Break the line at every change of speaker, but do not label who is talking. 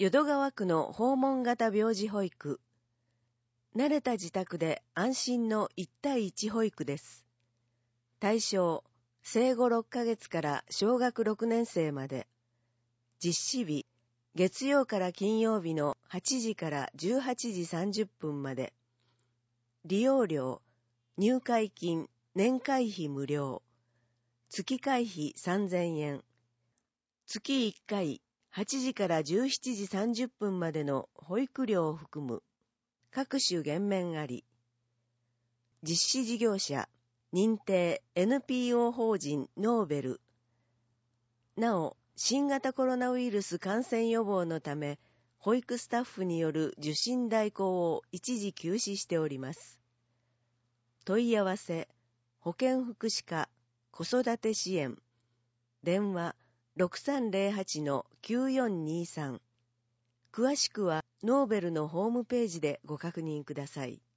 淀川区の訪問型病児保育。慣れた自宅で安心の1対1保育です。対象、生後6ヶ月から小学6年生まで。実施日、月曜から金曜日の8時から18時30分まで。利用料、入会金、年会費無料。月会費3000円。月1回、8時から17時30分までの保育料を含む。各種減免あり。実施事業者、認定 NPO 法人ノーベル。なお、新型コロナウイルス感染予防のため、保育スタッフによる受診代行を一時休止しております。問い合わせ、保健福祉課、子育て支援。電話、6308-9423。詳しくはノーベルのホームページでご確認ください。